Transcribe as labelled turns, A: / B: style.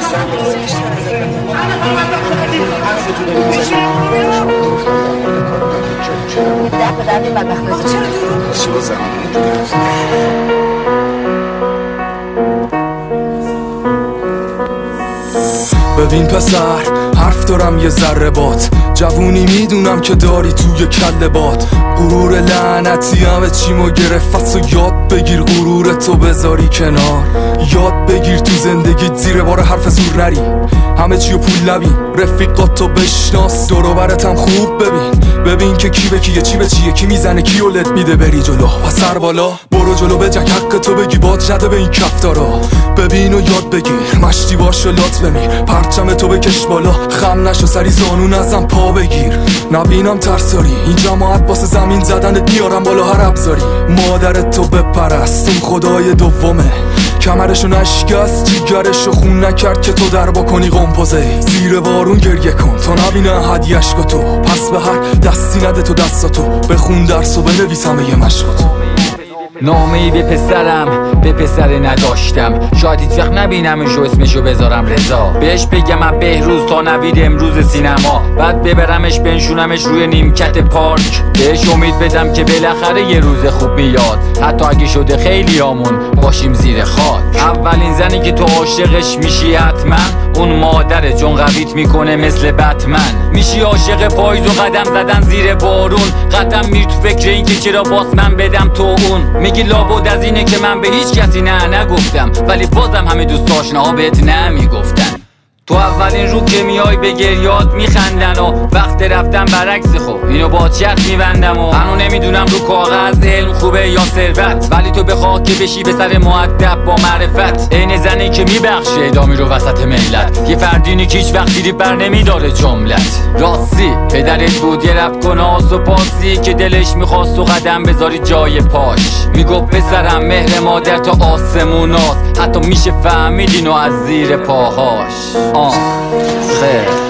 A: ببین پسر، حرف دارم یه ذره بات، جوونی میدونم که داری توی کله بات. غرور لعنتی همه چیمو گرفت و یاد بگیر غرورتو بذاری کنار. یاد بگیر تو زندگی زیر بار حرف زور نری، همه چیو پول نبین، رفیقاتو بشناس، دور و برتم خوب ببین که کی به کیه، چی به چیه، کی میزنه کیو لت میده. بری جلو و سر بالا، برو جلو بجک حق تو بگی، باد جده به این کفتارا. ببین و یاد بگیر، مشتی باش و لات بمیر، پرچم تو بکش بالا، خم نشو سری زانو نزن پا بگیر. نبینم ترساری این جماعت واسه زمین زدنت بیارم بالا هر ابزاری. مادرت تو بپرست، اون خدای دومه، کمرشو نشکست جیگرشو خون نکرد که تو در با کنی قمپوزه. زیر بارون گریه کن تا نبینه هدی عشقاتو، پس به هر دستی نده تو دستاتو، بخون درس و بنویس همه مشقاتو.
B: نامه‌ای به پسرم، به پسر نداشتم، شاید هیچ وقت نبینمش و اسمشو بذارم رضا. بهش بگم من بهروز تا نوید امروز سینما، بعد ببرمش بنشونمش روی نیمکت پارک. بهش امید بدم که بالاخره یه روز خوب میاد، حتی اگه شده خیلی آمون باشیم زیر خاک. اولین زنی که تو عاشقش میشی حتما اون مادره، چون قویت میکنه مثل بتمن. میشی عاشق پاییز و قدم زدن زیر بارون، قدم میری تو فکر این که چرا باز من بدم تو اون. میگی لابد از اینه که من به هیچ کسی نه نگفتم، ولی بازم همه دوست آشناها بهت نمیگفتن. تو اولین رو که میای به گریات میخندن و وقت رفتن برعکس. خب اینو با چرت میبندم و هنو نمیدونم رو کاغذ علم خوبه یا ثروت، ولی تو بخواه که بشی به سر مؤدب با معرفت. عین زنی که میبخشه ادامی رو وسط ملت، یه فردینی که هیچ وقت دیری بر نمیداره جملت. راستی پدرت بود یه رپ کناس و پاسی که دلش میخواست و قدم بذاری جای پاش. میگو پسرم مهر مادر تا آسموناست، حتی میشه فهمید اینو از زیر پاهاش. خیر